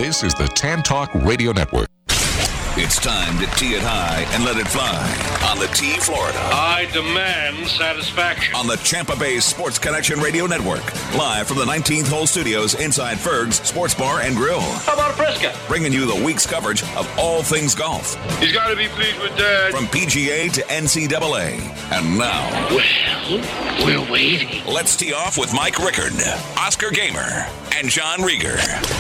This is the Tan Talk Radio Network. It's time to tee it high and let it fly on the T Florida. I demand satisfaction. On the Tampa Bay Sports Connection Radio Network. Live from the 19th Hole Studios inside Ferg's Sports Bar and Grill. How about a Frisca? Bringing you the week's coverage of all things golf. He's got to be pleased with that. From PGA to NCAA. And now... Well, we're waiting. Let's tee off with Mike Rickard, Oscar Gamer, and John Rieger.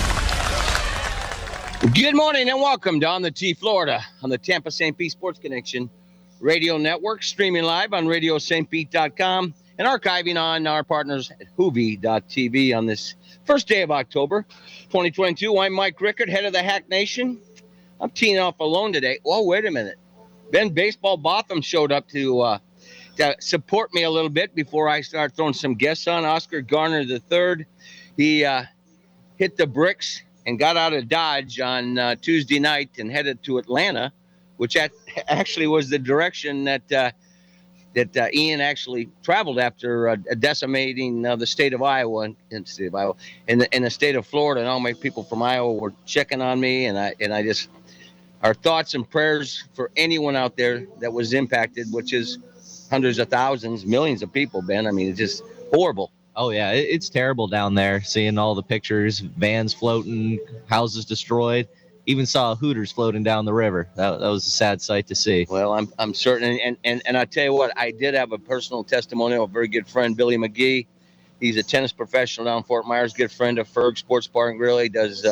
Good morning and welcome to On the T Florida on the Tampa St. Pete Sports Connection Radio Network, streaming live on RadioSt.Pete.com and archiving on our partners at Hoovie.tv on this first day of October 2022. I'm Mike Rickard, head of the Hack Nation. I'm teeing off alone today. Oh, wait a minute. Ben Baseball Botham showed up to support me a little bit before I start throwing some guests on. Oscar Garner III, he hit the bricks and got out of Dodge on Tuesday night and headed to Atlanta, which actually was the direction that Ian actually traveled after decimating the state of Iowa and the state of Florida. And all my people from Iowa were checking on me, and I just, our thoughts and prayers for anyone out there that was impacted, which is hundreds of thousands, millions of people, Ben. I mean, it's just horrible. Oh, yeah, it's terrible down there, seeing all the pictures, vans floating, houses destroyed. Even saw Hooters floating down the river. That was a sad sight to see. Well, I'm certain. And I tell you what, I did have a personal testimonial of a very good friend, Billy McGee. He's a tennis professional down in Fort Myers, good friend of Ferg Sports Bar and Grill. He does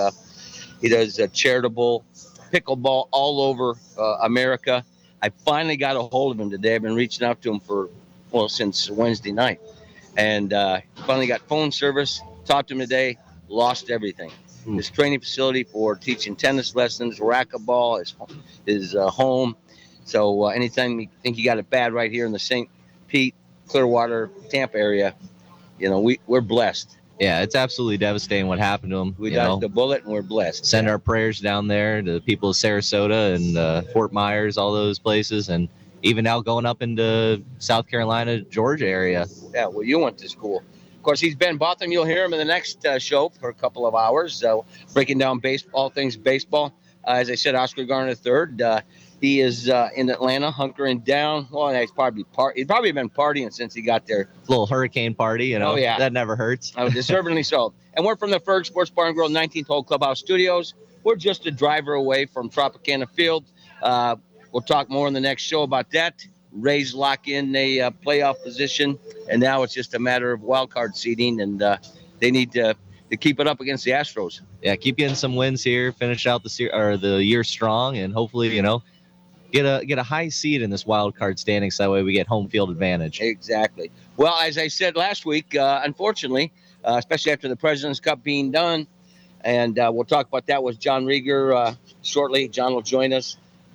charitable pickleball all over America. I finally got a hold of him today. I've been reaching out to him since Wednesday night. And finally got phone service, talked to him today, lost everything. His training facility for teaching tennis lessons, racquetball, his home. So anytime you think you got it bad right here in the St. Pete, Clearwater, Tampa area, we're blessed. Yeah, it's absolutely devastating what happened to him. We dodged the bullet and we're blessed. Send our prayers down there to the people of Sarasota and Fort Myers, all those places, and even now going up into South Carolina, Georgia area. Yeah, well, you went to school. Of course, he's Ben Botham. You'll hear him in the next show for a couple of hours, breaking down all things baseball. As I said, Oscar Garner III, he is in Atlanta, hunkering down. Well, he's probably been partying since he got there. Little hurricane party, Oh, yeah. That never hurts. Oh, deservedly so. And we're from the Ferg Sports Bar and Grill 19th Hole Clubhouse Studios. We're just a driver away from Tropicana Field. We'll talk more in the next show about that. Rays lock in a playoff position, and now it's just a matter of wild card seeding, and they need to keep it up against the Astros. Yeah, keep getting some wins here, finish out the year strong, and hopefully, get a high seed in this wild card standing, so that way we get home field advantage. Exactly. Well, as I said last week, unfortunately, especially after the President's Cup being done, and we'll talk about that with John Rieger shortly. John will join us.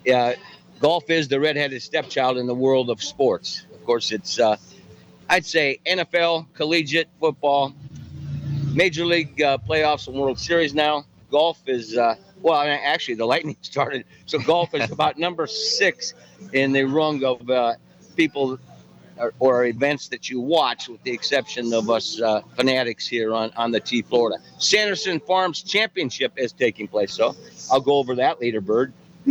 Golf is the redheaded stepchild in the world of sports. Of course, it's, I'd say, NFL, collegiate football, Major League playoffs and World Series now. Golf is, actually, the Lightning started. So golf is about number 6 in the rung of people or events that you watch, with the exception of us fanatics here on the T Florida. Sanderson Farms Championship is taking place. So I'll go over that leaderboard.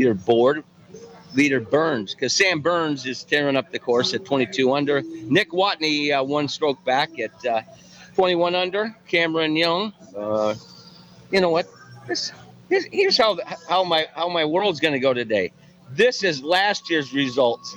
Leader Burns, because Sam Burns is tearing up the course at 22 under. Nick Watney 1 stroke back at 21 under. Cameron Young, you know what? Here's how my world's going to go today. This is last year's results.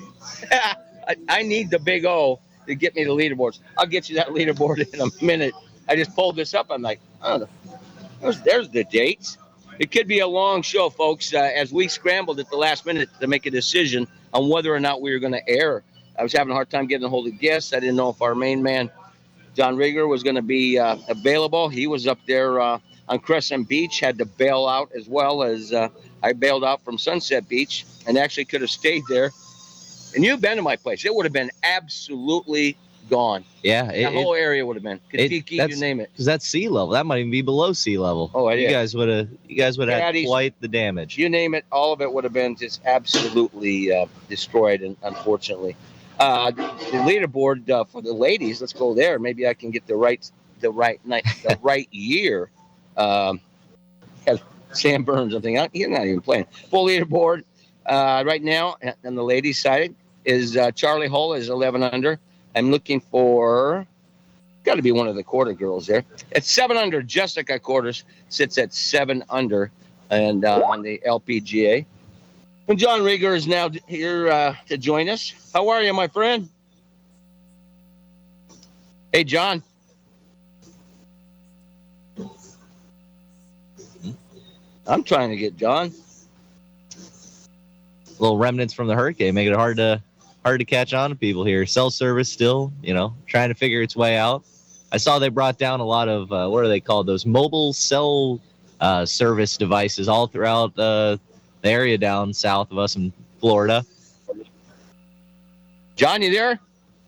I need the big O to get me the leaderboards. I'll get you that leaderboard in a minute. I just pulled this up. I'm like, oh, there's the dates. It could be a long show, folks, as we scrambled at the last minute to make a decision on whether or not we were going to air. I was having a hard time getting a hold of guests. I didn't know if our main man, John Rieger, was going to be available. He was up there on Crescent Beach, had to bail out, as well as I bailed out from Sunset Beach and actually could have stayed there. And you've been to my place. It would have been absolutely gone. Yeah. The whole area would have been. Kentucky, you name it. Because that's sea level. That might even be below sea level. Oh, yeah. You guys would have had quite the damage. You name it, all of it would have been just absolutely destroyed, unfortunately. The leaderboard for the ladies, let's go there. Maybe I can get the right year. Sam Burns, I think. He's not even playing. Full leaderboard right now on the ladies' side is Charlie Hull is 11 under. I'm looking for, got to be one of the Quarter girls there. At 7 under, Jessica Quarters sits at 7 under and on the LPGA. And John Rieger is now here to join us. How are you, my friend? Hey, John. I'm trying to get John. Little remnants from the hurricane make it hard to catch on to people here. Cell service still, trying to figure its way out. I saw they brought down a lot of what are they called? Those mobile cell service devices all throughout the area down south of us in Florida. John, you there?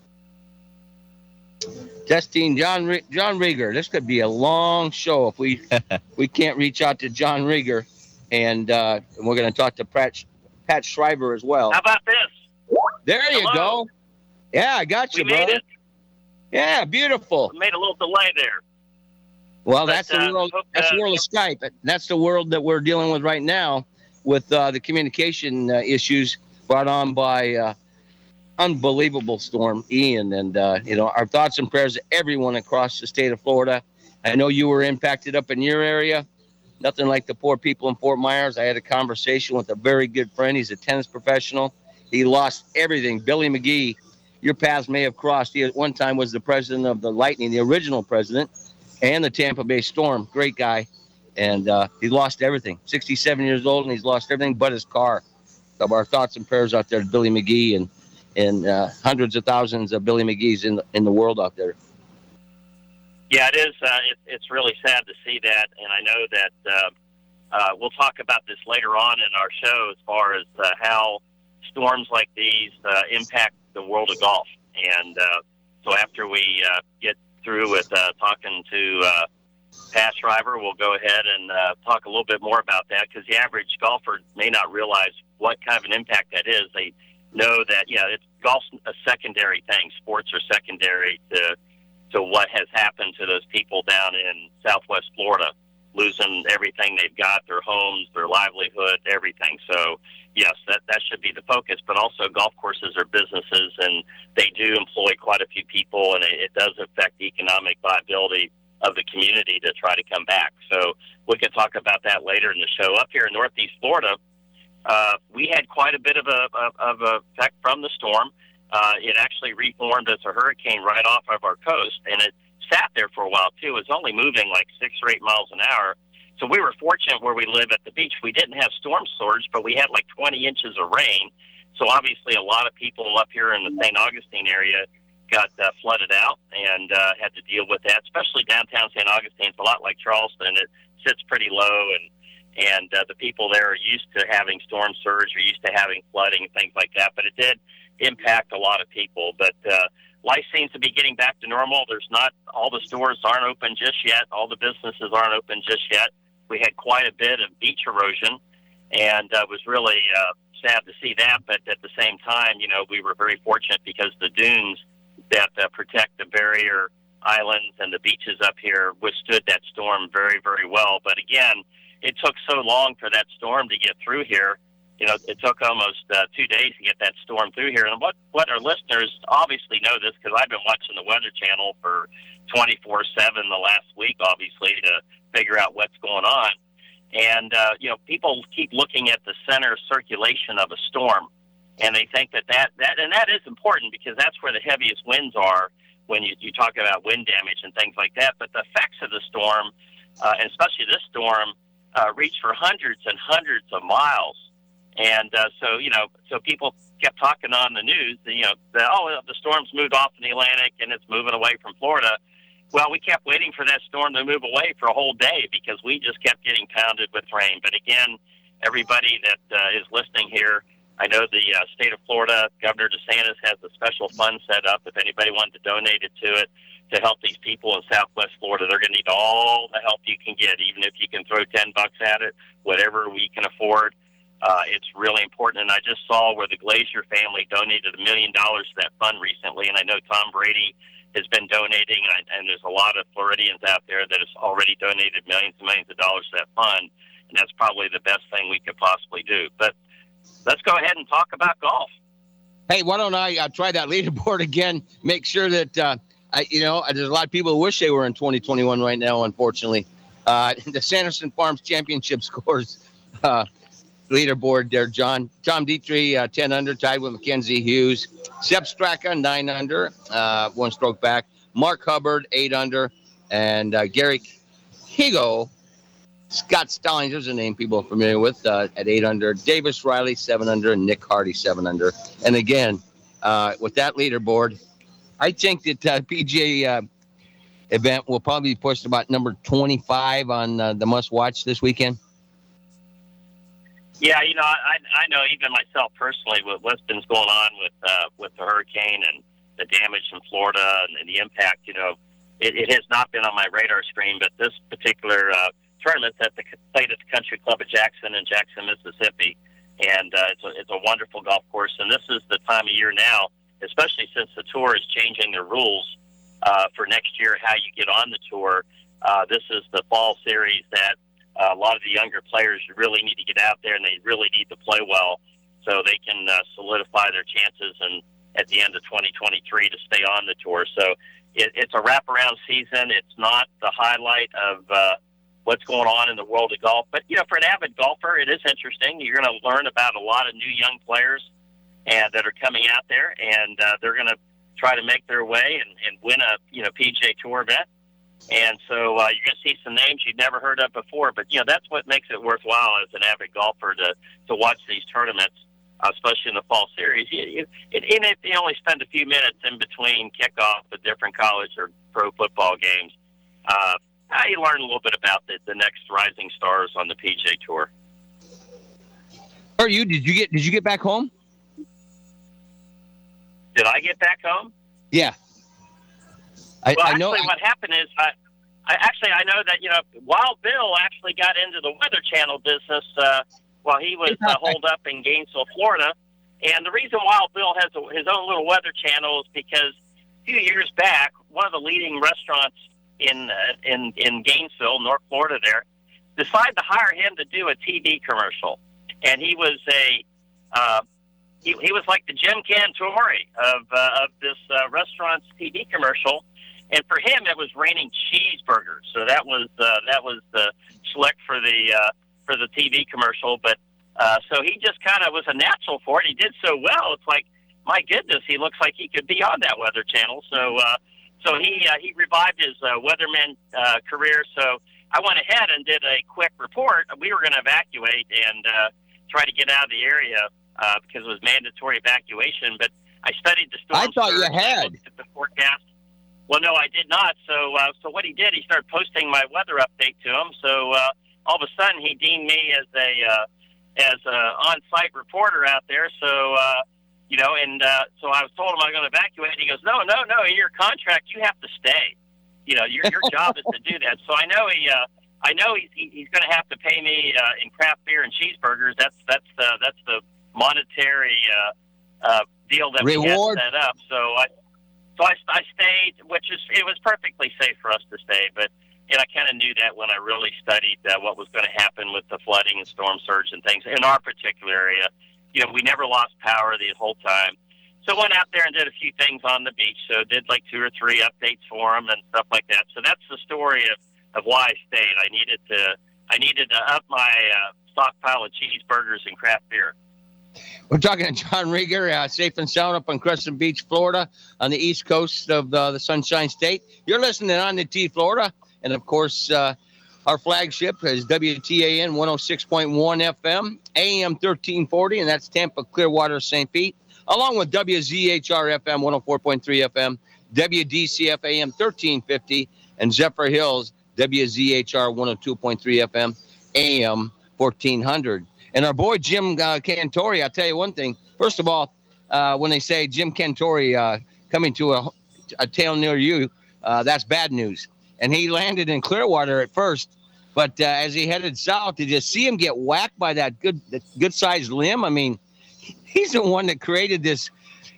Testing John Rieger. This could be a long show if we can't reach out to John Rieger, and we're going to talk to Pat Schreiber as well. How about this? There you go. Yeah, I got you, brother. Made it. Yeah, beautiful. We made a little delay there. Well, that's the world. That's the world of Skype. That's the world that we're dealing with right now, with the communication issues brought on by unbelievable storm Ian, and our thoughts and prayers to everyone across the state of Florida. I know you were impacted up in your area. Nothing like the poor people in Fort Myers. I had a conversation with a very good friend. He's a tennis professional. He lost everything. Billy McGee, your paths may have crossed. He at one time was the president of the Lightning, the original president, and the Tampa Bay Storm. Great guy. And he lost everything. 67 years old, and he's lost everything but his car. So our thoughts and prayers out there to Billy McGee and hundreds of thousands of Billy McGee's in the world out there. Yeah, it is. It's really sad to see that, and I know that we'll talk about this later on in our show as far as how storms like these impact the world of golf. And so after we get through with talking to Pat Schreiber, we'll go ahead and talk a little bit more about that, because the average golfer may not realize what kind of an impact that is. They know that, it's golf's a secondary thing. Sports are secondary to what has happened to those people down in Southwest Florida, losing everything they've got, their homes, their livelihood, everything. So, yes, that should be the focus. But also golf courses are businesses, and they do employ quite a few people, and it does affect the economic viability of the community to try to come back. So we can talk about that later in the show. Up here in Northeast Florida, we had quite a bit of a effect from the storm. It actually reformed as a hurricane right off of our coast, and it sat there for a while, too. It was only moving like 6 or 8 miles an hour. So we were fortunate where we live at the beach. We didn't have storm surge, but we had like 20 inches of rain. So obviously a lot of people up here in the St. Augustine area got flooded out and had to deal with that, especially downtown St. Augustine. It's a lot like Charleston. It sits pretty low, and the people there are used to having storm surge, or used to having flooding and things like that. But it did impact a lot of people. But life seems to be getting back to normal. There's not, all the stores aren't open just yet. All the businesses aren't open just yet. We had quite a bit of beach erosion, and it was really sad to see that. But at the same time, we were very fortunate because the dunes that protect the barrier islands and the beaches up here withstood that storm very, very well. But again, it took so long for that storm to get through here. It took almost 2 days to get that storm through here. And what our listeners obviously know this, because I've been watching the Weather Channel for 24/7 the last week, obviously, to figure out what's going on. And, people keep looking at the center circulation of a storm, and they think that is important, because that's where the heaviest winds are when you talk about wind damage and things like that. But the effects of the storm, and especially this storm, reach for hundreds and hundreds of miles. And so people kept talking on the news, the storm's moved off in the Atlantic and it's moving away from Florida. Well, we kept waiting for that storm to move away for a whole day because we just kept getting pounded with rain. But again, everybody that is listening here, I know the state of Florida, Governor DeSantis has a special fund set up. If anybody wanted to donate it to it to help these people in Southwest Florida, they're going to need all the help you can get, even if you can throw $10 at it, whatever we can afford. It's really important. And I just saw where the Glazier family donated $1 million to that fund recently. And I know Tom Brady has been donating, and there's a lot of Floridians out there that has already donated millions and millions of dollars to that fund. and that's probably the best thing we could possibly do. But let's go ahead and talk about golf. Hey, why don't I try that leaderboard again? Make sure that, there's a lot of people who wish they were in 2021 right now, unfortunately. The Sanderson Farms Championship scores leaderboard there, John. Tom Dietrich, 10 under, tied with Mackenzie Hughes. Sepp Straka, 9 under, 1 stroke back. Mark Hubbard, 8 under. And Gary Higo, Scott Stallings, there's a name people are familiar with, at 8 under. Davis Riley, 7 under. And Nick Hardy, 7 under. And again, with that leaderboard, I think that PGA event will probably be pushed about number 25 on the must-watch this weekend. Yeah, I know even myself personally with what's been going on with the hurricane and the damage in Florida and the impact, it has not been on my radar screen. But this particular tournament's at the State of the Country Club of Jackson in Jackson, Mississippi, and it's a wonderful golf course. And this is the time of year now, especially since the tour is changing their rules for next year, how you get on the tour. This is the fall series that a lot of the younger players really need to get out there, and they really need to play well so they can solidify their chances and at the end of 2023 to stay on the tour. So it's a wraparound season. It's not the highlight of what's going on in the world of golf. But, for an avid golfer, it is interesting. You're going to learn about a lot of new young players and that are coming out there, and they're going to try to make their way and win a PGA Tour event. And so you're going to see some names you've never heard of before. But, that's what makes it worthwhile as an avid golfer to watch these tournaments, especially in the fall series. Even if you only spend a few minutes in between kickoff of different college or pro football games, you learn a little bit about the next rising stars on the PGA Tour. Did you get back home? Did I get back home? Yeah. I know. What happened is, I know that Wild Bill actually got into the Weather Channel business while he was holed up in Gainesville, Florida. And the reason Wild Bill has his own little Weather Channel is because a few years back, one of the leading restaurants in Gainesville, North Florida, there decided to hire him to do a TV commercial, and he was he was like the Jim Cantore of this restaurant's TV commercial. And for him, it was raining cheeseburgers. So that was the slick for the TV commercial. But so he just kind of was a natural for it. He did so well. It's like, my goodness, he looks like he could be on that Weather Channel. So he revived his weatherman career. So I went ahead and did a quick report. We were going to evacuate and try to get out of the area because it was mandatory evacuation. But I studied the storm. I thought you had. Looked at the forecast. Well, no, I did not. So what he did, he started posting my weather update to him. So all of a sudden, he deemed me as a on-site reporter out there. So so I was told him I was going to evacuate. He goes, no, in your contract, you have to stay. Your job is to do that. So I know he's going to have to pay me in craft beer and cheeseburgers. That's the monetary deal that reward. We had set up. So I stayed, it was perfectly safe for us to stay, but I kind of knew that when I really studied what was going to happen with the flooding and storm surge and things in our particular area. We never lost power the whole time. So I went out there and did a few things on the beach. So did like 2 or 3 updates for them and stuff like that. So that's the story of why I stayed. I needed to up my stockpile of cheeseburgers and craft beer. We're talking to John Rieger, safe and sound up on Crescent Beach, Florida, on the east coast of the Sunshine State. You're listening on the T Florida, and of course, our flagship is WTAN 106.1 FM, AM 1340, and that's Tampa, Clearwater, St. Pete, along with WZHR FM 104.3 FM, WDCF AM 1350, and Zephyr Hills, WZHR 102.3 FM, AM 1400. And our boy Jim Cantore, I'll tell you one thing. First of all, when they say Jim Cantore coming to a town near you, that's bad news. And he landed in Clearwater at first, but as he headed south, did you see him get whacked by that good-sized limb? I mean, he's the one that created this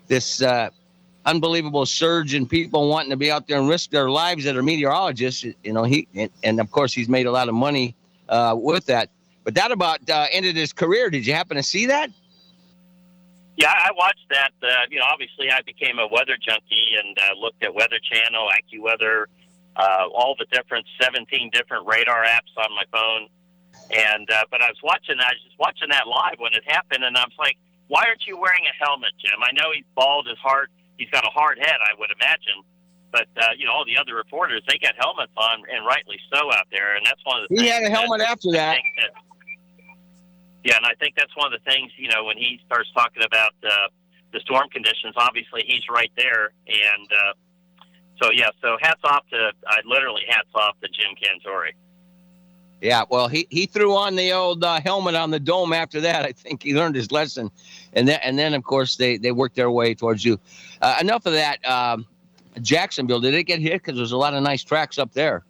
unbelievable surge in people wanting to be out there and risk their lives that are meteorologists. And of course, he's made a lot of money with that. But that about ended his career. Did you happen to see that? Yeah, I watched that. Obviously I became a weather junkie and looked at Weather Channel, AccuWeather, all the 17 different radar apps on my phone. And but I was just watching that live when it happened, and I was like, why aren't you wearing a helmet, Jim? I know he's bald, he's got a hard head, I would imagine. But, all the other reporters, they got helmets on, and rightly so out there. And that's one of the things. He had a helmet after that. Yeah, and I think that's one of the things, when he starts talking about the storm conditions, obviously he's right there. And so hats off to Jim Cantore. Yeah, well, he threw on the old helmet on the dome after that. I think he learned his lesson. And then of course, they worked their way towards you. Enough of that. Jacksonville, did it get hit? Because there's a lot of nice tracks up there.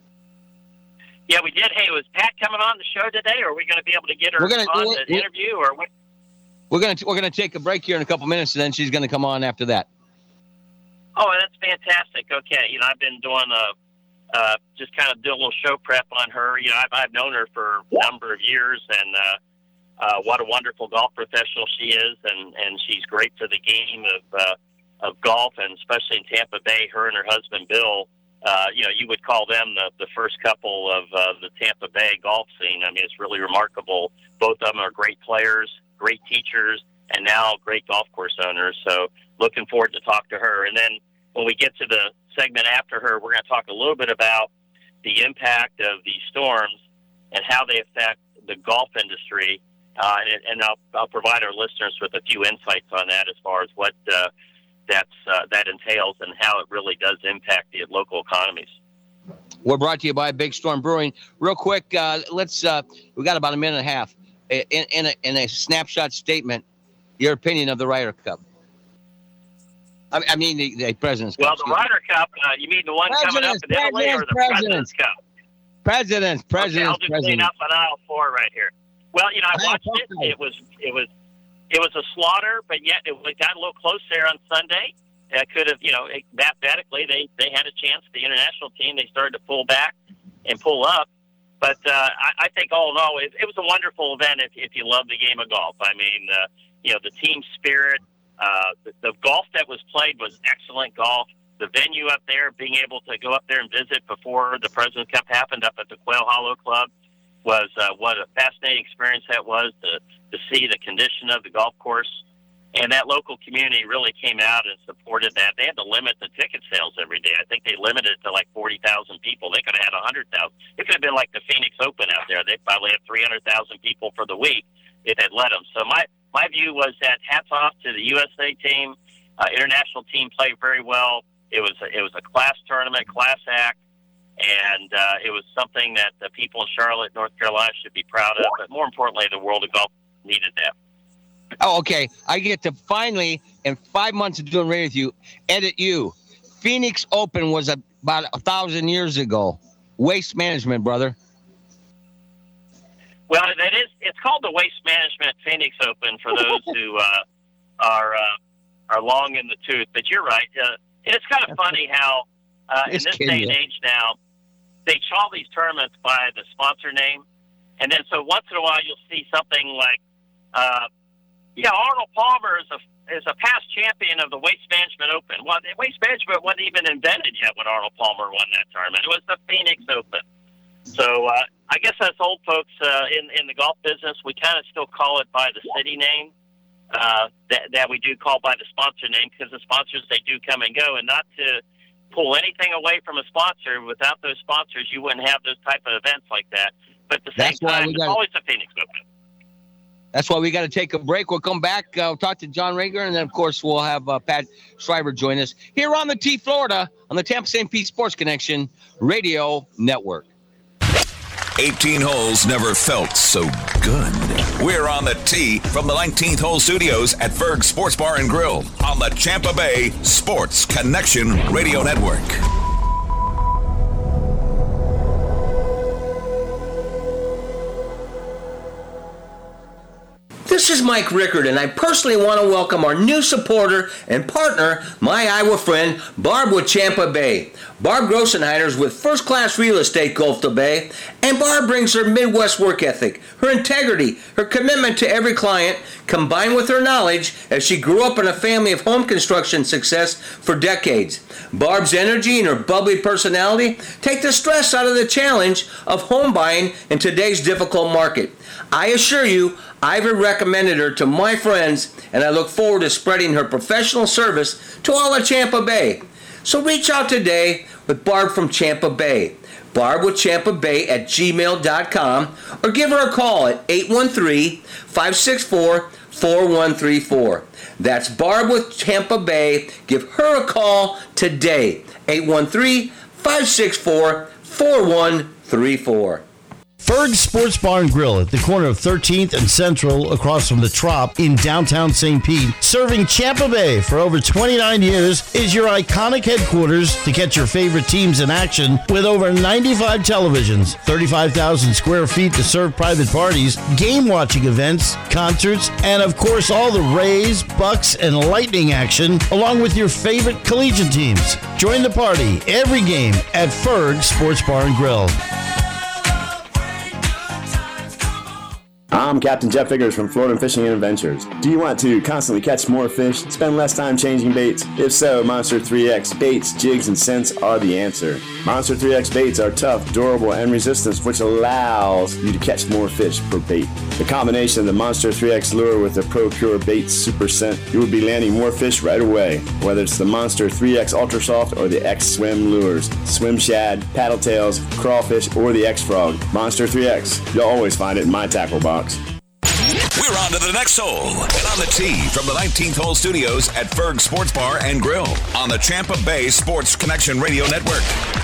Yeah, we did. Hey, was Pat coming on the show today, or are we going to be able to get her on the interview? Or what? We're gonna take a break here in a couple minutes, and then she's going to come on after that. Oh, that's fantastic. Okay, I've been doing just kind of do a little show prep on her. I've known her for a number of years, and what a wonderful golf professional she is, and she's great for the game of golf, and especially in Tampa Bay, her and her husband Bill. You would call them the first couple of the Tampa Bay golf scene. I mean, it's really remarkable. Both of them are great players, great teachers, and now great golf course owners. So looking forward to talk to her. And then when we get to the segment after her, we're going to talk a little bit about the impact of these storms and how they affect the golf industry. And I'll provide our listeners with a few insights on that as far as what that entails and how it really does impact the local economies. We're brought to you by Big Storm Brewing. Real quick, we got about a minute and a half. In a snapshot statement, your opinion of the Ryder Cup. I mean the President's Cup. Well, the Ryder Cup, you mean the one coming up in Italy, or the President's Cup? President's. Okay, I'll just clean up on aisle 4 right here. Well, I watched it. It was a slaughter, but yet it got a little close there on Sunday. It could have, mathematically, they had a chance. The international team, they started to pull back and pull up. But I think all in all, it was a wonderful event if you love the game of golf. I mean, the team spirit, the golf that was played was excellent golf. The venue up there, being able to go up there and visit before the President's Cup happened up at the Quail Hollow Club was what a fascinating experience that was to see the condition of the golf course. And that local community really came out and supported that. They had to limit the ticket sales every day. I think they limited it to like 40,000 people. They could have had 100,000. It could have been like the Phoenix Open out there. They probably had 300,000 people for the week if they'd let them. So my view was that hats off to the USA team. International team played very well. It was a class tournament, class act. And it was something that the people in Charlotte, North Carolina should be proud of. But more importantly, the world of golf needed that. Oh, okay. I get to finally, in 5 months of doing radio with you, edit you. Phoenix Open was about 1,000 years ago. Waste management, brother. Well, it's called the Waste Management Phoenix Open for those who are long in the tooth. But you're right. It's kind of funny how in this day and age now, they chaw these tournaments by the sponsor name. And then so once in a while you'll see something like, Arnold Palmer is a past champion of the Waste Management Open. Well, the Waste Management wasn't even invented yet when Arnold Palmer won that tournament. It was the Phoenix Open. So I guess us old folks in the golf business, we kind of still call it by the city name that we do call by the sponsor name, because the sponsors, they do come and go. And not to pull anything away from a sponsor, without those sponsors, you wouldn't have those type of events like that. But at the same time, it's always a Phoenix Open. That's why we got to take a break. We'll come back, we'll talk to John Rager, and then, of course, we'll have Pat Schreiber join us here on the T Florida on the Tampa St. Pete Sports Connection Radio Network. 18 holes never felt so good. We're on the tee from the 19th Hole Studios at Ferg Sports Bar and Grill on the Tampa Bay Sports Connection Radio Network. This is Mike Rickard, and I personally want to welcome our new supporter and partner, my Iowa friend, Barb with Tampa Bay. Barb Grossenheiner's with First Class Real Estate Gulf to Bay, And Barb brings her Midwest work ethic, her integrity, her commitment to every client, combined with her knowledge as she grew up in a family of home construction success for decades. Barb's energy and her bubbly personality take the stress out of the challenge of home buying in today's difficult market. I assure you, I've recommended her to my friends, and I look forward to spreading her professional service to all of Tampa Bay. So reach out today with Barb from Tampa Bay. Barb with Tampa Bay at gmail.com, or give her a call at 813-564-4134. That's Barb with Tampa Bay. Give her a call today, 813-564-4134. Ferg Sports Bar and Grill at the corner of 13th and Central across from the Trop in downtown St. Pete, serving Tampa Bay for over 29 years, is your iconic headquarters to catch your favorite teams in action with over 95 televisions, 35,000 square feet to serve private parties, game watching events, concerts, and of course all the Rays, Bucks, and Lightning action, along with your favorite collegiate teams. Join the party every game at Ferg Sports Bar and Grill. I'm Captain Jeff Figures from Florida Fishing and Adventures. Do you want to constantly catch more fish, spend less time changing baits? If so, Monster 3X baits, jigs, and scents are the answer. Monster 3X baits are tough, durable, and resistant, which allows you to catch more fish per bait. The combination of the Monster 3X lure with the Pro Pure Baits Super Scent, you will be landing more fish right away. Whether it's the Monster 3X Ultra Soft or the X Swim lures, swim shad, paddle tails, crawfish, or the X Frog, Monster 3X, you'll always find it in my tackle box. We're on to the next hole and on the tee from the 19th Hole Studios at Ferg Sports Bar and Grill on the Tampa Bay Sports Connection Radio Network.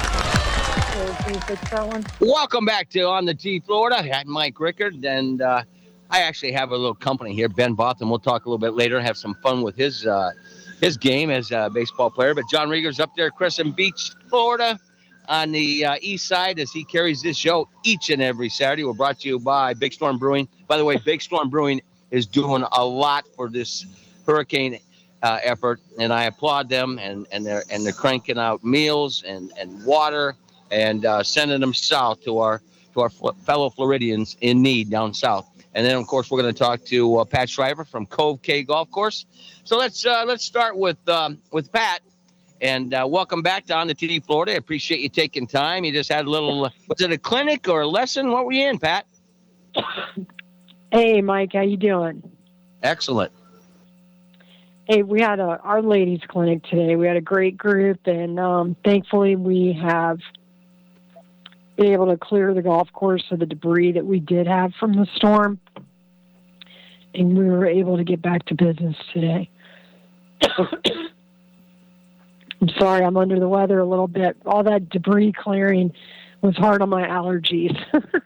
Welcome back to On the Tee, Florida. I'm Mike Rickard, and I actually have a little company here, Ben Botham. We'll talk a little bit later, have some fun with his game as a baseball player. But John Rieger's up there, Crescent Beach, Florida, on the east side as he carries this show each and every Saturday. We're brought to you by Big Storm Brewing. By the way, Big Storm Brewing is doing a lot for this hurricane effort, and I applaud them. And they're cranking out meals and water and sending them south to our fellow Floridians in need down south. And then, of course, we're going to talk to Pat Shriver from Cove K Golf Course. So let's start with Pat. And welcome back to On the Tee, Florida. I appreciate you taking time. You just had a little, was it a clinic or a lesson? What were you in, Pat? Hey, Mike, how you doing? Excellent. Hey, we had our ladies clinic today. We had a great group, and thankfully we have been able to clear the golf course of the debris that we did have from the storm, and we were able to get back to business today. I'm sorry, I'm under the weather a little bit. All that debris clearing was hard on my allergies.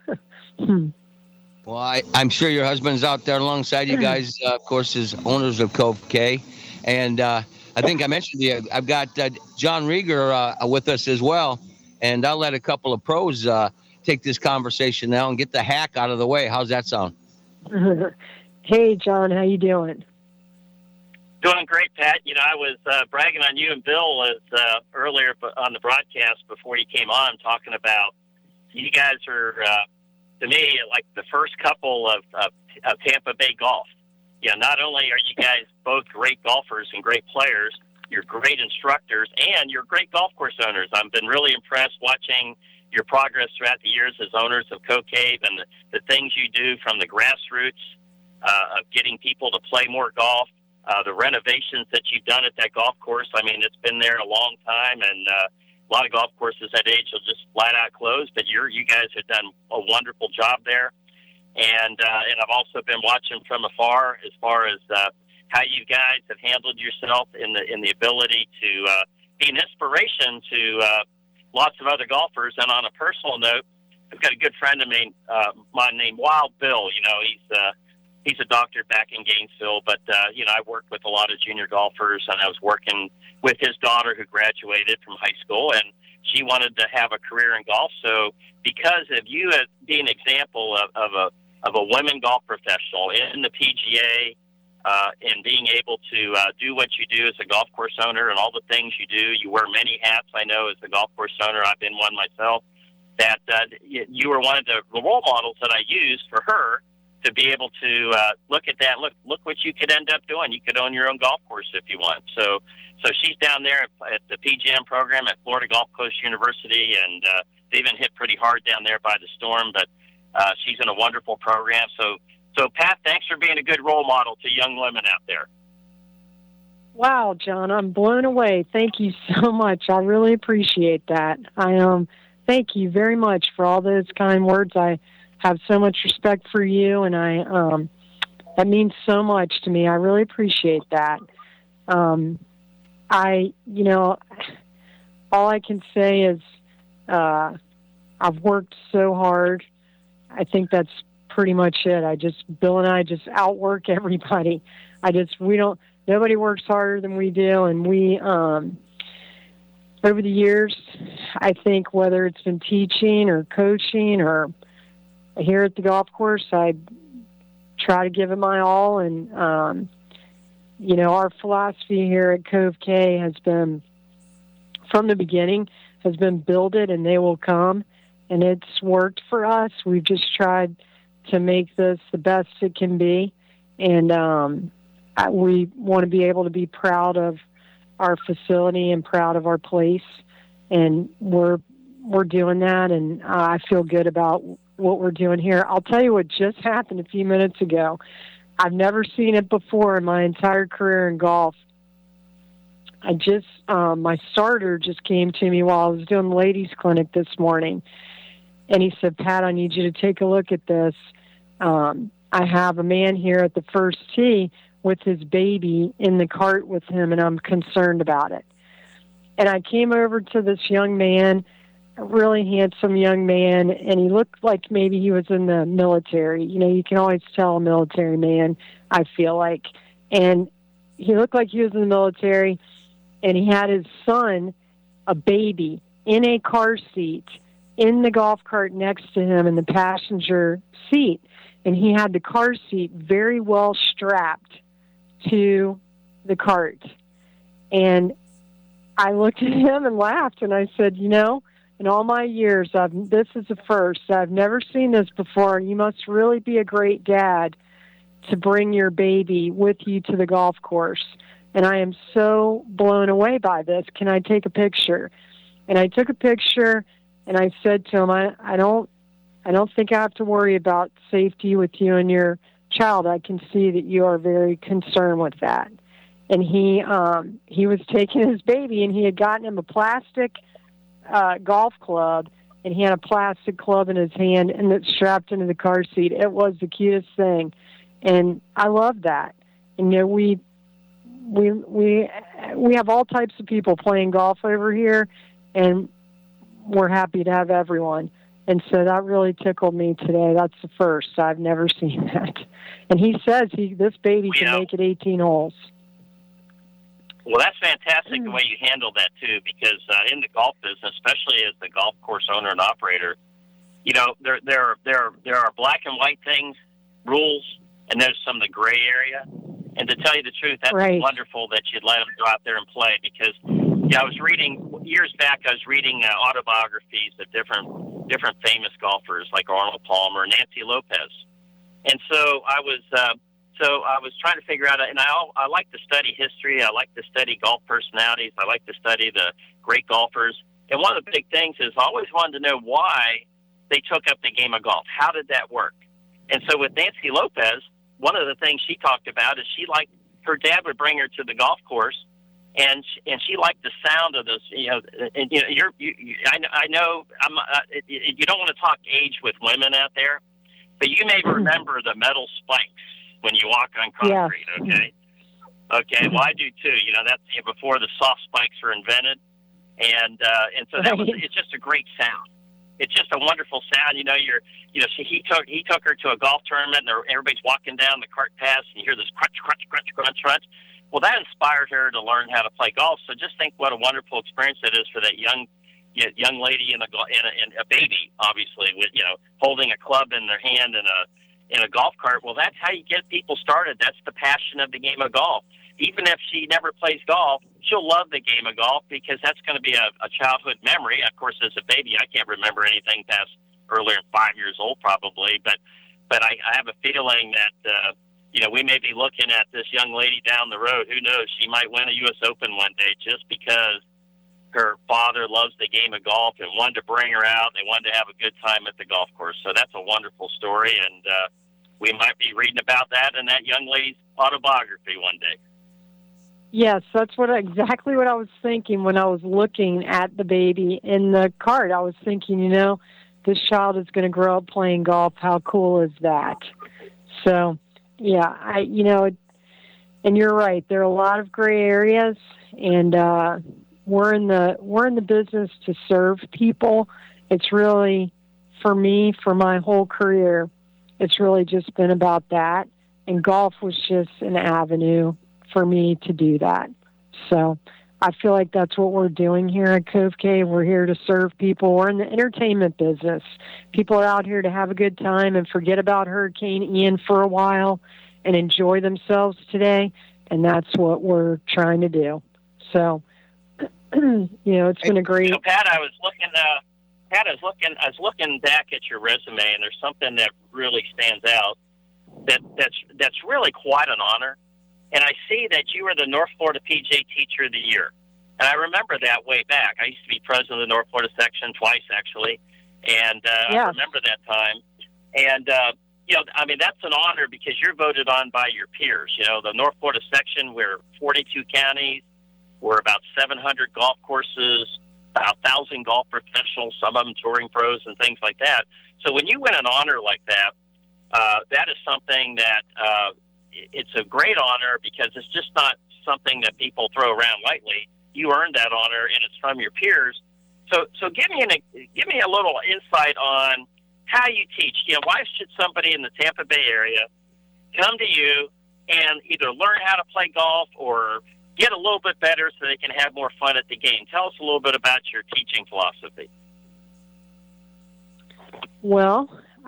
Well, I'm sure your husband's out there alongside you guys, of course, as owners of Cove K. And I think I mentioned to you, I've got John Rieger with us as well. And I'll let a couple of pros take this conversation now and get the hack out of the way. How's that sound? Hey, John, how you doing? Doing great, Pat. You know, I was bragging on you and Bill earlier on the broadcast before you came on, talking about you guys are, to me, like the first couple of Tampa Bay golf. Yeah, not only are you guys both great golfers and great players, you're great instructors, and you're great golf course owners. I've been really impressed watching your progress throughout the years as owners of Cove Cave and the things you do from the grassroots of getting people to play more golf. The renovations that you've done at that golf course, I mean, it's been there a long time, and a lot of golf courses that age will just flat out close, but you guys have done a wonderful job there. And I've also been watching from afar as far as how you guys have handled yourself in the ability to be an inspiration to lots of other golfers. And on a personal note, I've got a good friend of mine named Wild Bill. You know, he's a doctor back in Gainesville, but, you know, I worked with a lot of junior golfers, and I was working with his daughter who graduated from high school, and she wanted to have a career in golf. So because of you as being an example of a women golf professional in the PGA, and being able to do what you do as a golf course owner and all the things you do, you wear many hats, I know, as a golf course owner. I've been one myself. that you were one of the role models that I used for her to be able to look at that. Look what you could end up doing. You could own your own golf course if you want. So she's down there at the PGM program at Florida Gulf Coast University, and they've been hit pretty hard down there by the storm, but she's in a wonderful program. So Pat, thanks for being a good role model to young women out there. Wow, John, I'm blown away. Thank you so much. I really appreciate that. Thank you very much for all those kind words. I have so much respect for you, and that means so much to me. I really appreciate that. All I can say is I've worked so hard. I think that's pretty much it. Bill and I just outwork everybody. Nobody works harder than we do, and we, over the years, I think whether it's been teaching or coaching or here at the golf course, I try to give it my all. And, our philosophy here at Cove K has been, from the beginning, has been build it and they will come. And it's worked for us. We've just tried to make this the best it can be. And we want to be able to be proud of our facility and proud of our place. And we're doing that. And I feel good about what we're doing here. I'll tell you what just happened a few minutes ago. I've never seen it before in my entire career in golf. My starter just came to me while I was doing the ladies clinic this morning. And he said, Pat, I need you to take a look at this. I have a man here at the first tee with his baby in the cart with him, and I'm concerned about it. And I came over to this young man, a really handsome young man, and he looked like maybe he was in the military. You can always tell a military man, I feel like. And he looked like he was in the military, and he had his son, a baby, in a car seat, in the golf cart next to him in the passenger seat. And he had the car seat very well strapped to the cart. And I looked at him and laughed, and I said, in all my years, this is a first. I've never seen this before. You must really be a great dad to bring your baby with you to the golf course. And I am so blown away by this. Can I take a picture? And I took a picture, and I said to him, I don't think I have to worry about safety with you and your child. I can see that you are very concerned with that. And he was taking his baby, and he had gotten him a plastic golf club, and he had a plastic club in his hand, and it's strapped into the car seat. It was the cutest thing, and I love that. And we have all types of people playing golf over here, and we're happy to have everyone. And so that really tickled me today. That's the first. I've never seen that. And he says this baby can make it 18 holes. Well, that's fantastic the way you handle that, too, because in the golf business, especially as the golf course owner and operator, there are black and white things, rules, and there's some of the gray area. And to tell you the truth, that's wonderful that you'd let them go out there and play, because I was reading, years back, autobiographies of different famous golfers like Arnold Palmer and Nancy Lopez. And so I was trying to figure out, and I like to study history. I like to study golf personalities. I like to study the great golfers. And one of the big things is I always wanted to know why they took up the game of golf. How did that work? And so with Nancy Lopez, one of the things she talked about is her dad would bring her to the golf course, and she liked the sound of those. I know you don't want to talk age with women out there, but you may remember the metal spikes when you walk on concrete. Yeah. Okay. Well, I do too. That's before the soft spikes were invented, and so it's just a great sound. It's just a wonderful sound. He took her to a golf tournament, and everybody's walking down the cart path, and you hear this crunch, crunch, crunch, crunch, crunch. Well, that inspired her to learn how to play golf. So just think what a wonderful experience it is for that young lady and a baby, obviously, with holding a club in their hand and in a golf cart. Well, that's how you get people started. That's the passion of the game of golf. Even if she never plays golf, she'll love the game of golf because that's going to be a childhood memory. Of course, as a baby, I can't remember anything past earlier than 5 years old, probably. But I have a feeling that we may be looking at this young lady down the road. Who knows? She might win a U.S. Open one day just because her father loves the game of golf and wanted to bring her out. They wanted to have a good time at the golf course. So that's a wonderful story, and we might be reading about that in that young lady's autobiography one day. Yes, that's exactly what I was thinking when I was looking at the baby in the cart. I was thinking, this child is going to grow up playing golf. How cool is that? So, yeah, and you're right. There are a lot of gray areas, and we're in the business to serve people. It's really, for me, for my whole career, it's really just been about that. And golf was just an avenue for me to do that. So I feel like that's what we're doing here at Cove Cave. We're here to serve people. We're in the entertainment business. People are out here to have a good time and forget about Hurricane Ian for a while and enjoy themselves today. And that's what we're trying to do. So, it's been a great... Pat, I was looking back at your resume, and there's something that really stands out that's really quite an honor. And I see that you were the North Florida PGA Teacher of the Year. And I remember that way back. I used to be president of the North Florida section twice, actually. And I remember that time. And, that's an honor because you're voted on by your peers. The North Florida section, we're 42 counties. We're about 700 golf courses, about 1,000 golf professionals, some of them touring pros and things like that. So when you win an honor like that, that is something that it's a great honor because it's just not something that people throw around lightly. You earned that honor, and it's from your peers. So give me a little insight on how you teach. Why should somebody in the Tampa Bay area come to you and either learn how to play golf or get a little bit better so they can have more fun at the game? Tell us a little bit about your teaching philosophy. Well,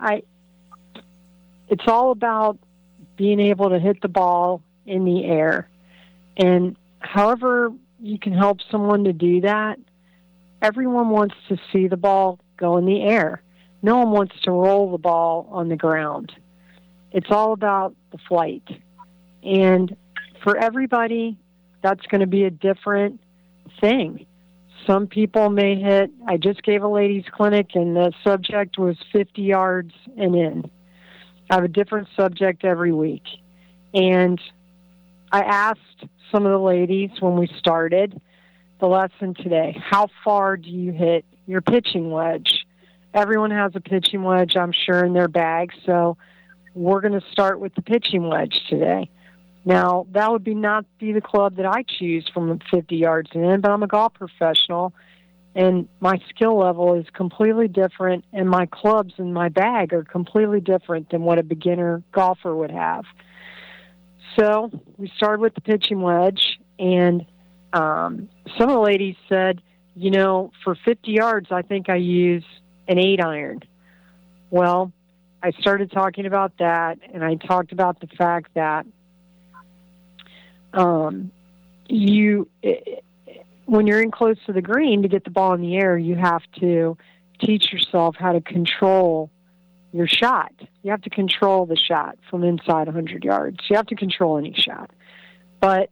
it's all about being able to hit the ball in the air. And however you can help someone to do that, everyone wants to see the ball go in the air. No one wants to roll the ball on the ground. It's all about the flight. And for everybody, that's going to be a different thing. Some people may hit, I just gave a ladies clinic and the subject was 50 yards and in. I have a different subject every week. And I asked some of the ladies when we started the lesson today, how far do you hit your pitching wedge? Everyone has a pitching wedge, I'm sure, in their bag. So we're going to start with the pitching wedge today. Now, that would not be the club that I choose from 50 yards in, but I'm a golf professional, and my skill level is completely different, and my clubs in my bag are completely different than what a beginner golfer would have. So we started with the pitching wedge, and some of the ladies said, for 50 yards, I think I use an 8-iron. Well, I started talking about that, and I talked about the fact that when you're in close to the green to get the ball in the air, you have to teach yourself how to control your shot. You have to control the shot from inside 100 yards. You have to control any shot. But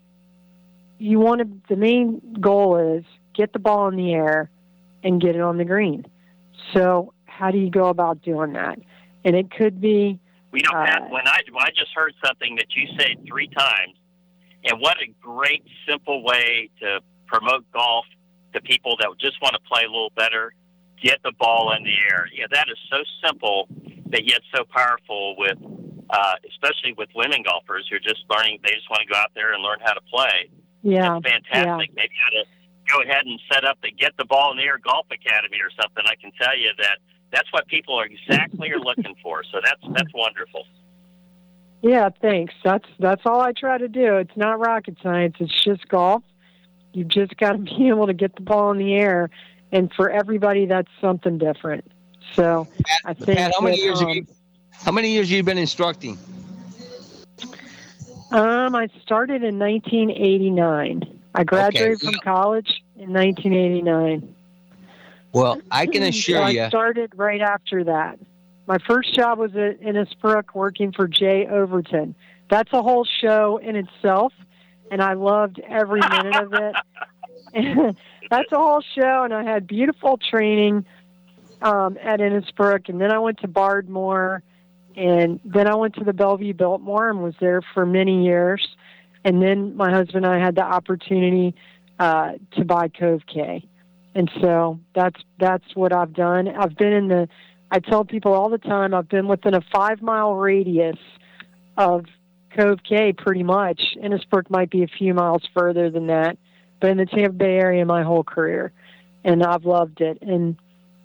the main goal is get the ball in the air and get it on the green. So how do you go about doing that? And it could be... Pat, when I just heard something that you said 3 times, and what a great, simple way to promote golf to people that just want to play a little better, get the ball in the air. Yeah, that is so simple, but yet so powerful with, especially with women golfers who are just learning, they just want to go out there and learn how to play. Yeah. It's fantastic. Yeah. Maybe you ought to go ahead and set up the Get the Ball in the Air Golf Academy or something. I can tell you that's what people are looking for. So that's wonderful. Yeah, thanks. That's all I try to do. It's not rocket science. It's just golf. You've just got to be able to get the ball in the air, and for everybody, that's something different. So I think. Pat, how many years have you been instructing? I started in 1989. I graduated from college in 1989. Well, I can assure So you. I started right after that. My first job was at Innisbrook working for Jay Overton. That's a whole show in itself, and I loved every minute of it. That's a whole show, and I had beautiful training at Innisbrook, and then I went to Bardmore, and then I went to the Bellevue Biltmore and was there for many years. And then my husband and I had the opportunity to buy Cove K. And so that's what I've done. I've been I tell people all the time, I've been within a 5-mile radius of Cove K pretty much. Innisbrook might be a few miles further than that, but in the Tampa Bay area my whole career. And I've loved it. And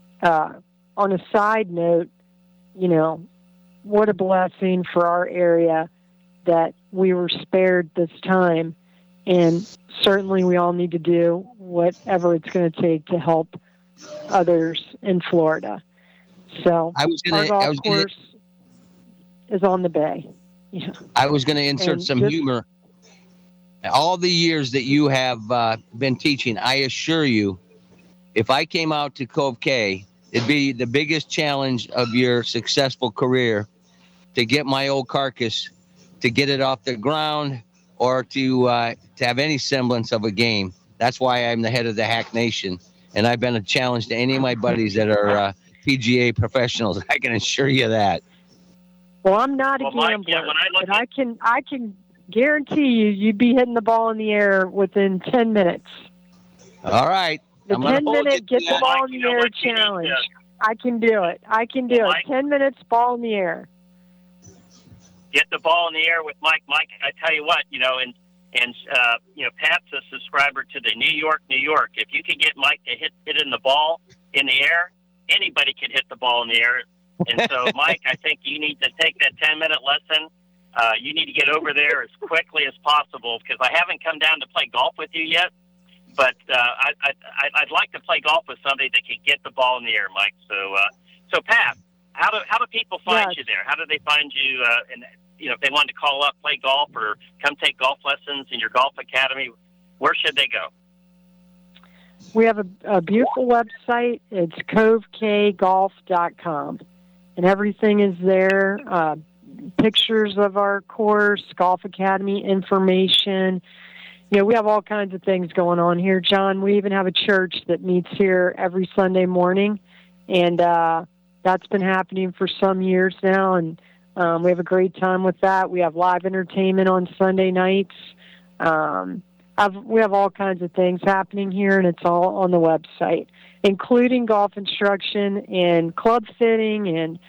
on a side note, what a blessing for our area that we were spared this time. And certainly we all need to do whatever it's going to take to help others in Florida. So our golf course is on the bay. Yeah. I was going to insert some humor. All the years that you have been teaching, I assure you, if I came out to Cove K, it'd be the biggest challenge of your successful career to get my old carcass, to get it off the ground, or to have any semblance of a game. That's why I'm the head of the Hack Nation, and I've been a challenge to any of my buddies that are PGA professionals. I can assure you that. Well, I'm not a gambler, but I can guarantee you'd be hitting the ball in the air within 10 minutes. All right. The 10-minute get the ball in the air challenge. I can do it. 10 minutes, ball in the air. Get the ball in the air with Mike. Mike, I tell you what, Pat's a subscriber to the New York. If you could get Mike to hit in the ball in the air, anybody can hit the ball in the air. And so, Mike, I think you need to take that 10-minute lesson. You need to get over there as quickly as possible because I haven't come down to play golf with you yet. But I'd like to play golf with somebody that can get the ball in the air, Mike. So Pat, how do people find you there? How do they find you? And if they wanted to call up, play golf, or come take golf lessons in your golf academy, where should they go? We have a beautiful website. It's covekgolf.com, and everything is there. Pictures of our course, golf academy information. We have all kinds of things going on here, John. We even have a church that meets here every Sunday morning, and that's been happening for some years now, and we have a great time with that. We have live entertainment on Sunday nights. We have all kinds of things happening here, and it's all on the website, including golf instruction and club fitting. And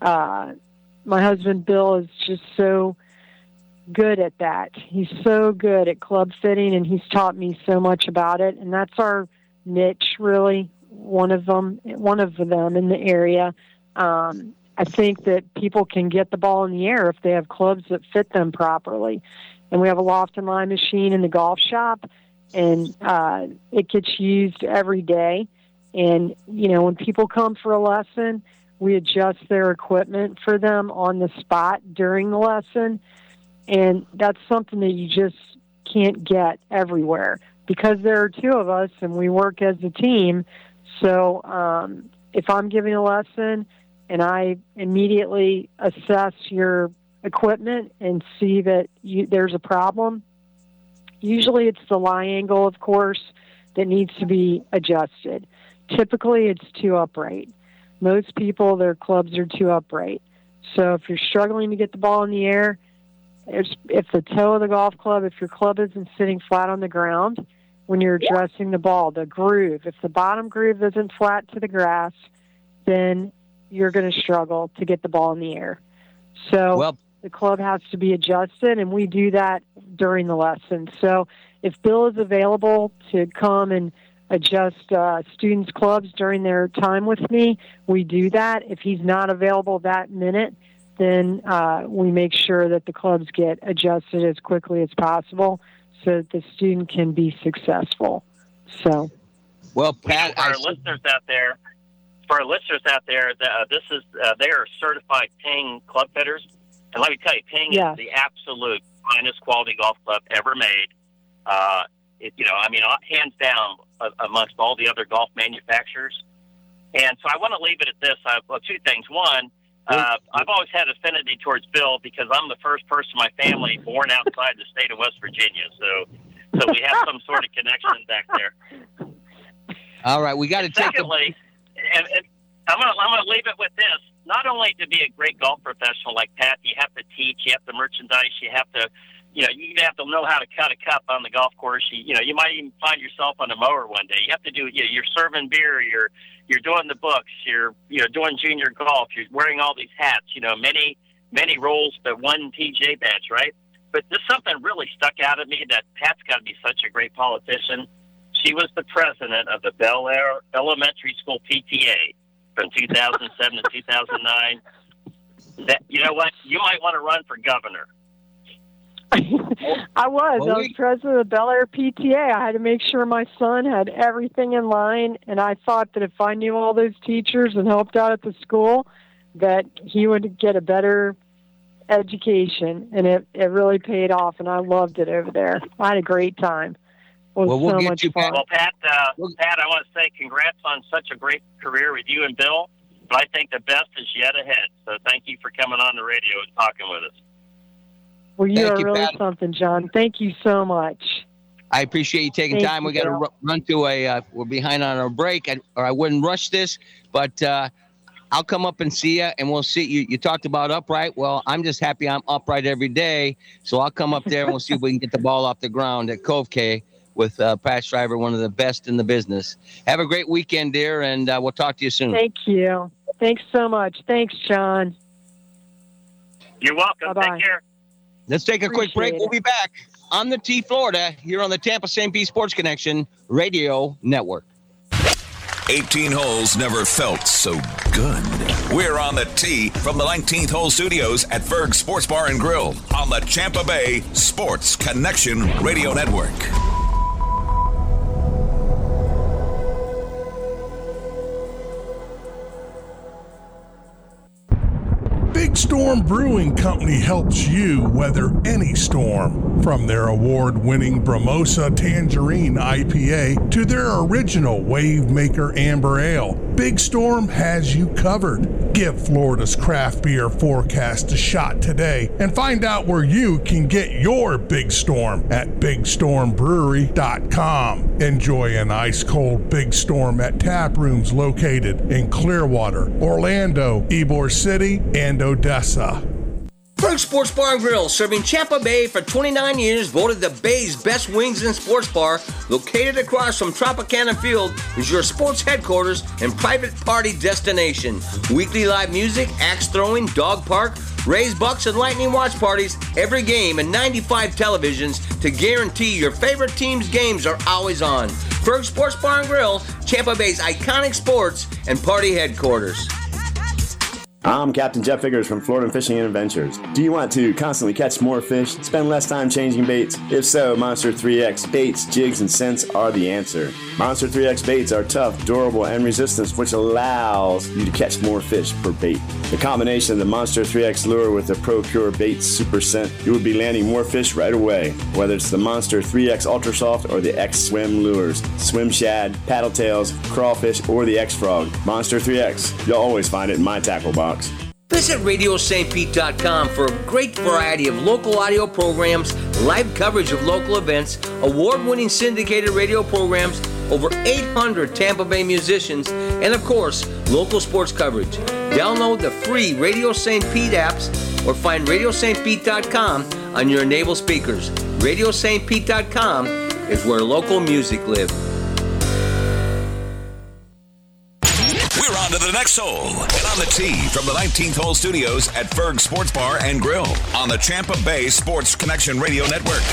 my husband, Bill, is just so good at that. He's so good at club fitting, and he's taught me so much about it. And that's our niche, really, one of them in the area. I think that people can get the ball in the air if they have clubs that fit them properly. And we have a loft and line machine in the golf shop, and it gets used every day. And, when people come for a lesson, we adjust their equipment for them on the spot during the lesson. And that's something that you just can't get everywhere because there are two of us and we work as a team. So if I'm giving a lesson and I immediately assess your equipment and see that there's a problem, usually it's the lie angle, of course, that needs to be adjusted. Typically, it's too upright. Most people, their clubs are too upright. So if you're struggling to get the ball in the air, if the toe of the golf club, if your club isn't sitting flat on the ground when you're addressing the ball, the groove, if the bottom groove isn't flat to the grass, then you're going to struggle to get the ball in the air. So the club has to be adjusted, and we do that during the lesson. So if Bill is available to come and adjust students' clubs during their time with me, we do that. If he's not available that minute, then we make sure that the clubs get adjusted as quickly as possible so that the student can be successful. So, Pat, for our listeners out there, this is they are certified Ping club fitters, and let me tell you, Ping is the absolute finest quality golf club ever made. hands down amongst all the other golf manufacturers. And so I want to leave it at this. Two things. One, I've always had affinity towards Bill because I'm the first person in my family born outside the state of West Virginia. So we have some sort of connection back there. All right, we got to take. Secondly, and I'm gonna leave it with this. Not only to be a great golf professional like Pat, you have to teach, you have to merchandise, you have to know how to cut a cup on the golf course. You might even find yourself on a mower one day. You have to do. You're serving beer. You're doing the books. You're doing junior golf. You're wearing all these hats. Many roles, but one TJ badge, right? But there's something really stuck out at me that Pat's got to be such a great politician. She was the president of the Bel Air Elementary School PTA from 2007 to 2009. You know what? You might want to run for governor. I was president of the Bel Air PTA. I had to make sure my son had everything in line, and I thought that if I knew all those teachers and helped out at the school, that he would get a better education, and it really paid off, and I loved it over there. I had a great time. It was we'll so get much you, fun. Well, Pat, I want to say congrats on such a great career with you and Bill, but I think the best is yet ahead. So thank you for coming on the radio and talking with us. Well, you Thank are you, really Pat. something, John. Thank you so much. I appreciate you taking Thank time. you, We got to Bill. run to we're behind on our break, or I wouldn't rush this, but I'll come up and see you, and we'll see you. You talked about upright. Well, I'm just happy I'm upright every day, so I'll come up there and we'll see if we can get the ball off the ground at Cove K with Pat Shriver, one of the best in the business. Have a great weekend, dear, and we'll talk to you soon. Thank you. Thanks so much. Thanks, John. You're welcome. Bye-bye. Take care. Let's take a quick break. Appreciate We'll it. be back on the T Florida here on the Tampa St. Pete Sports Connection Radio Network. 18 holes never felt so good. We're on the tee from the 19th hole studios at Ferg Sports Bar and Grill on the Tampa Bay Sports Connection Radio Network. Big Storm Brewing Company helps you weather any storm. From their award-winning Bromosa Tangerine IPA to their original Wave Maker Amber Ale, Big Storm has you covered. Give Florida's craft beer forecast a shot today and find out where you can get your Big Storm at BigStormBrewery.com. Enjoy an ice-cold Big Storm at tap rooms located in Clearwater, Orlando, Ybor City, and Odessa. Ferg Sports Bar and Grill, serving Champa Bay for 29 years, voted the Bay's best wings and sports bar, located across from Tropicana Field, is your sports headquarters and private party destination. Weekly live music, axe throwing, dog park, Rays, Bucks, and Lightning watch parties, every game, and 95 televisions to guarantee your favorite team's games are always on. Ferg Sports Bar and Grill, Champa Bay's iconic sports and party headquarters. I'm Captain Jeff Figgers from Florida Fishing and Adventures. Do you want to constantly catch more fish, spend less time changing baits? If so, Monster 3X baits, jigs, and scents are the answer. Monster 3X baits are tough, durable, and resistant, which allows you to catch more fish per bait. The combination of the Monster 3X lure with the Pro Pure Baits Super Scent, you will be landing more fish right away. Whether it's the Monster 3X Ultra Soft or the X Swim lures, swim shad, paddle tails, crawfish, or the X Frog, Monster 3X, you'll always find it in my tackle box. Visit RadioSt.Pete.com for a great variety of local audio programs, live coverage of local events, award-winning syndicated radio programs, over 800 Tampa Bay musicians, and of course, local sports coverage. Download the free Radio St. Pete apps or find RadioSt.Pete.com on your enabled speakers. RadioSt.Pete.com is where local music lives. We're on to the next hole. And on the tee from the 19th hole studios at Ferg Sports Bar and Grill on the Tampa Bay Sports Connection Radio Network.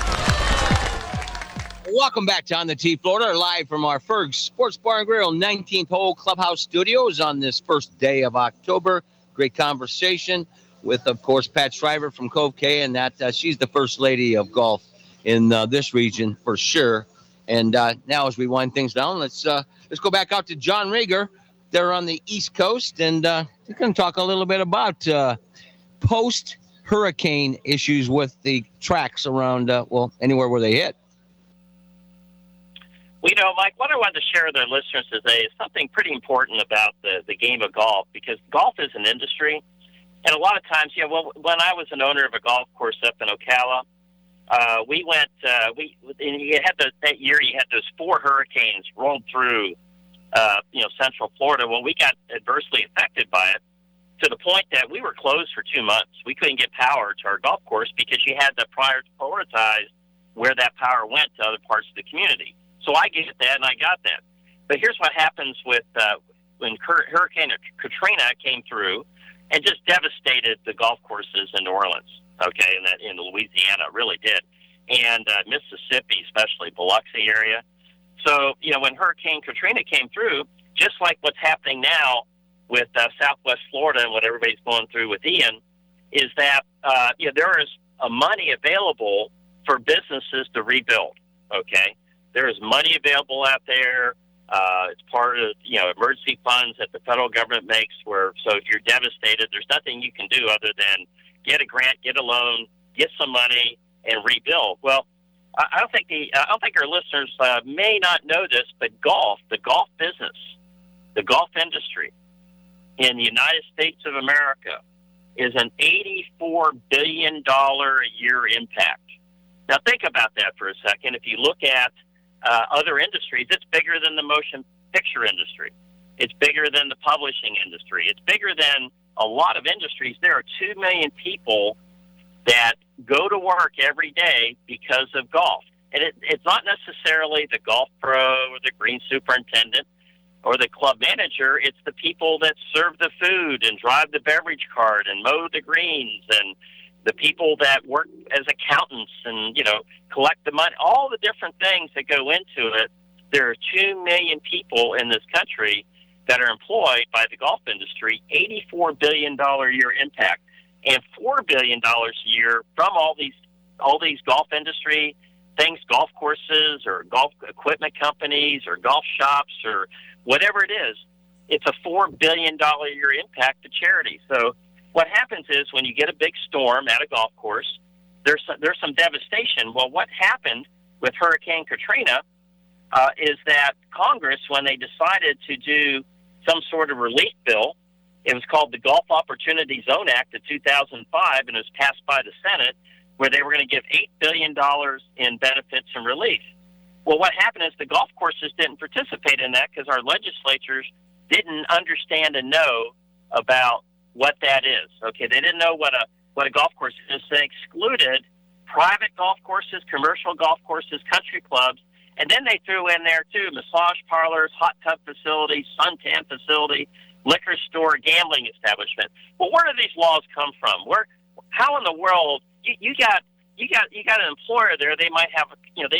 Welcome back to On the Tee Florida, live from our Ferg Sports Bar and Grill 19th hole clubhouse studios on this first day of October. Great conversation with, of course, Pat Shriver from Cove K, and that she's the first lady of golf in this region for sure. And now as we wind things down, let's go back out to John Rieger. They're on the East Coast, and we're going to talk a little bit about post-hurricane issues with the tracks around, anywhere where they hit. Well, Mike, what I wanted to share with our listeners today is something pretty important about the game of golf, because golf is an industry. And a lot of times, when I was an owner of a golf course up in Ocala, we went, that year you had those 4 hurricanes rolled through, Central Florida. Well, we got adversely affected by it to the point that we were closed for 2 months. We couldn't get power to our golf course because you had to prioritize where that power went to other parts of the community. So I get that, and I got that. But here's what happens with when Hurricane Katrina came through and just devastated the golf courses in New Orleans, okay, in Louisiana, really did, and Mississippi, especially Biloxi area. So, when Hurricane Katrina came through, just like what's happening now with Southwest Florida and what everybody's going through with Ian, is that there is money available for businesses to rebuild, okay? There is money available out there. It's part of, emergency funds that the federal government makes so if you're devastated, there's nothing you can do other than get a grant, get a loan, get some money, and rebuild. Well, I don't think our listeners may not know this, but the golf business, the golf industry in the United States of America is an $84 billion a year impact. Now, think about that for a second. If you look at other industries, it's bigger than the motion picture industry. It's bigger than the publishing industry. It's bigger than a lot of industries. There are 2 million people that go to work every day because of golf. And it's not necessarily the golf pro or the green superintendent or the club manager. It's the people that serve the food and drive the beverage cart and mow the greens, and the people that work as accountants and, collect the money, all the different things that go into it. There are 2 million people in this country that are employed by the golf industry, $84 billion a year impact, and $4 billion a year from all these golf industry things, golf courses or golf equipment companies or golf shops or whatever it is. It's a $4 billion a year impact to charity. So what happens is when you get a big storm at a golf course, there's some devastation. Well, what happened with Hurricane Katrina is that Congress, when they decided to do some sort of relief bill, it was called the Golf Opportunity Zone Act of 2005, and it was passed by the Senate, where they were going to give $8 billion in benefits and relief. Well, what happened is the golf courses didn't participate in that because our legislatures didn't understand and know about what that is. Okay, they didn't know what a golf course is. They excluded private golf courses, commercial golf courses, country clubs, and then they threw in there too massage parlors, hot tub facilities, suntan facility, liquor store, gambling establishment. Well, where do these laws come from? How in the world you got an employer there? They might have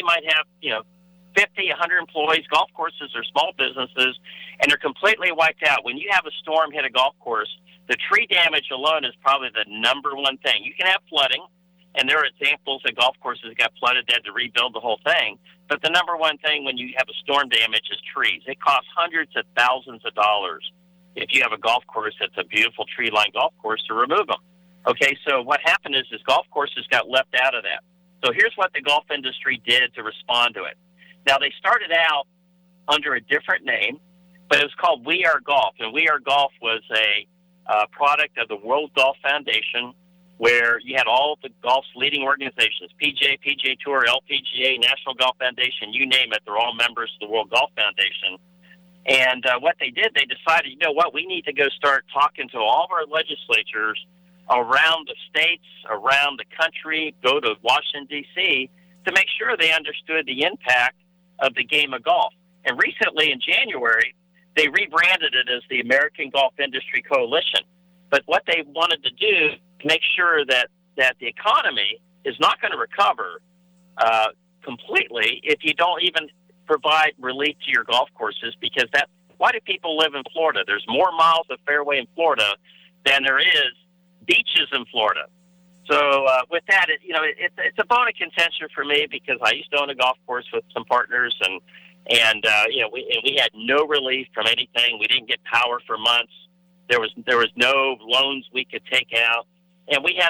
50, 100 employees. Golf courses are small businesses, and they're completely wiped out. When you have a storm hit a golf course, the tree damage alone is probably the number one thing. You can have flooding, and there are examples of golf courses got flooded, they had to rebuild the whole thing. But the number one thing when you have a storm damage is trees. It costs hundreds of thousands of dollars if you have a golf course that's a beautiful tree-lined golf course to remove them. Okay, so what happened is golf courses got left out of that. So here's what the golf industry did to respond to it. Now, they started out under a different name, but it was called We Are Golf. And We Are Golf was a product of the World Golf Foundation, where you had all of the golf's leading organizations, PGA Tour, LPGA, National Golf Foundation, you name it. They're all members of the World Golf Foundation. And what they did, they decided, you know what, we need to go start talking to all of our legislatures around the states, around the country, go to Washington, D.C., to make sure they understood the impact of the game of golf. And recently, in January, they rebranded it as the American Golf Industry Coalition. But what they wanted to do to make sure that the economy is not going to recover completely if you don't even provide relief to your golf courses, because why do people live in Florida? There's more miles of fairway in Florida than there is beaches in Florida. So with that, it's a bone of contention for me, because I used to own a golf course with some partners, and we had no relief from anything. We didn't get power for months. There was no loans we could take out, And we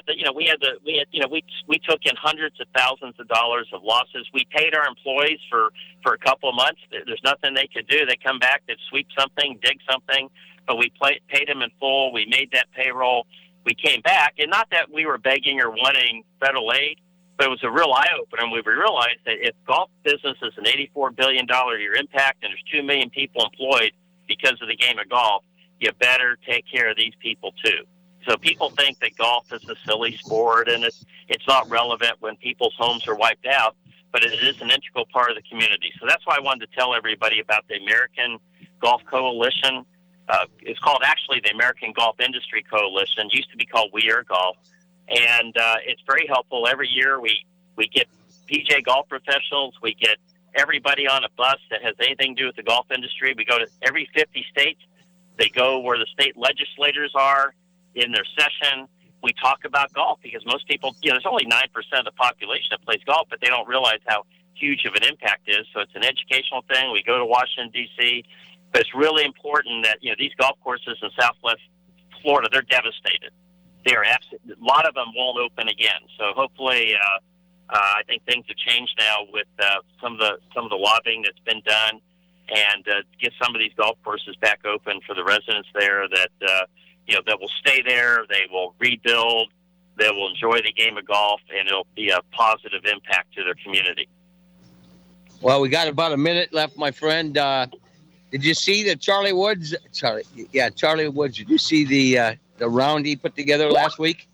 took in hundreds of thousands of dollars of losses. We paid our employees for a couple of months. There's nothing they could do. They come back, they'd sweep something, dig something, but we paid them in full. We made that payroll. We came back, and not that we were begging or wanting federal aid, but it was a real eye-opener. We realized that if golf business is an $84 billion a year impact and there's 2 million people employed because of the game of golf, you better take care of these people too. So people think that golf is a silly sport and it's not relevant when people's homes are wiped out, but it is an integral part of the community. So that's why I wanted to tell everybody about the American Golf Coalition. It's called actually the American Golf Industry Coalition. It used to be called We Are Golf. And it's very helpful. Every year we get PJ golf professionals. We get everybody on a bus that has anything to do with the golf industry. We go to every 50 states. They go where the state legislators are in their session. We talk about golf because most people, there's only 9% of the population that plays golf, but they don't realize how huge of an impact it is. So it's an educational thing. We go to Washington, D.C., but it's really important that, these golf courses in Southwest Florida, they're devastated. They are a lot of them won't open again. So hopefully, I think things have changed now with some of the lobbying that's been done, and get some of these golf courses back open for the residents there that that will stay there. They will rebuild. They will enjoy the game of golf, and it'll be a positive impact to their community. Well, we got about a minute left, my friend. Did you see the Charlie Woods? Charlie Woods. Did you see the round he put together last week?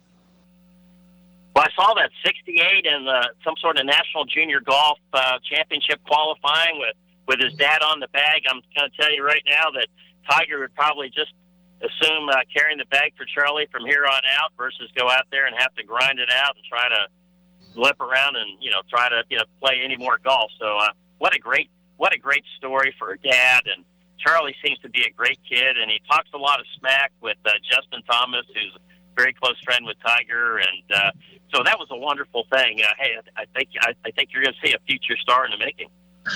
Well, I saw that 68 in some sort of national junior golf championship qualifying with his dad on the bag. I'm going to tell you right now that Tiger would probably just assume carrying the bag for Charlie from here on out versus go out there and have to grind it out and try to lip around and try to play any more golf. So what a great story for a dad. And Charlie seems to be a great kid, and he talks a lot of smack with Justin Thomas, who's a very close friend with Tiger, and so that was a wonderful thing. Hey, I think you're going to see a future star in the making.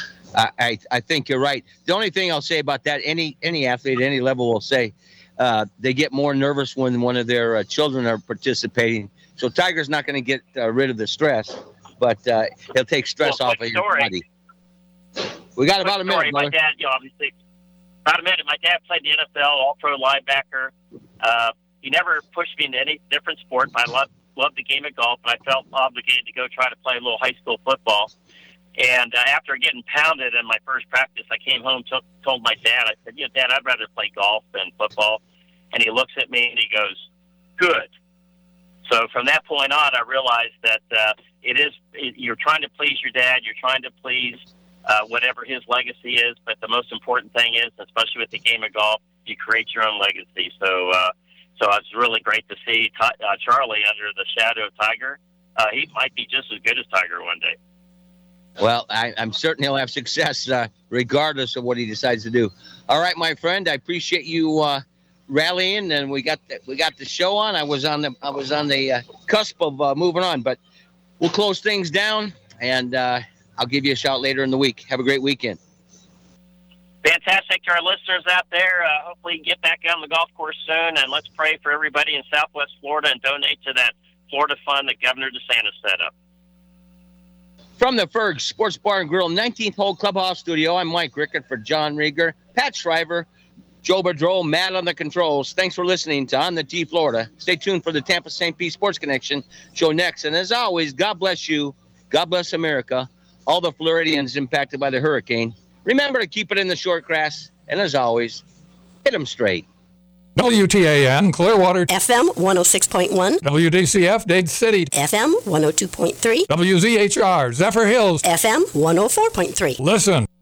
I think you're right. The only thing I'll say about that, any athlete at any level will say, they get more nervous when one of their children are participating. So Tiger's not going to get rid of the stress, but he'll take stress off of your body. We got about a minute. My dad, obviously, about a minute. My dad played the NFL, all-pro linebacker. He never pushed me into any different sport. I loved the game of golf, but I felt obligated to go try to play a little high school football. And after getting pounded in my first practice, I came home, told my dad, I said, Dad, I'd rather play golf than football. And he looks at me and he goes, good. So from that point on, I realized that you're trying to please your dad, you're trying to please whatever his legacy is, but the most important thing is, especially with the game of golf, you create your own legacy. So it's really great to see Charlie under the shadow of Tiger. He might be just as good as Tiger one day. Well, I'm certain he'll have success regardless of what he decides to do. All right, my friend, I appreciate you rallying, and we got the show on. I was on the cusp of moving on, but we'll close things down, and I'll give you a shout later in the week. Have a great weekend. Fantastic to our listeners out there. Hopefully you get back on the golf course soon, and let's pray for everybody in Southwest Florida and donate to that Florida fund that Governor DeSantis set up. From the Ferg Sports Bar and Grill 19th Hole Clubhouse Studio, I'm Mike Rickett for John Rieger, Pat Shriver, Joe Bedroll, Matt on the controls. Thanks for listening to On the Tee Florida. Stay tuned for the Tampa St. Pete Sports Connection show next. And as always, God bless you. God bless America. All the Floridians impacted by the hurricane. Remember to keep it in the short grass. And as always, hit them straight. WTAN, Clearwater. FM 106.1. WDCF, Dade City. FM 102.3. WZHR, Zephyr Hills. FM 104.3. Listen.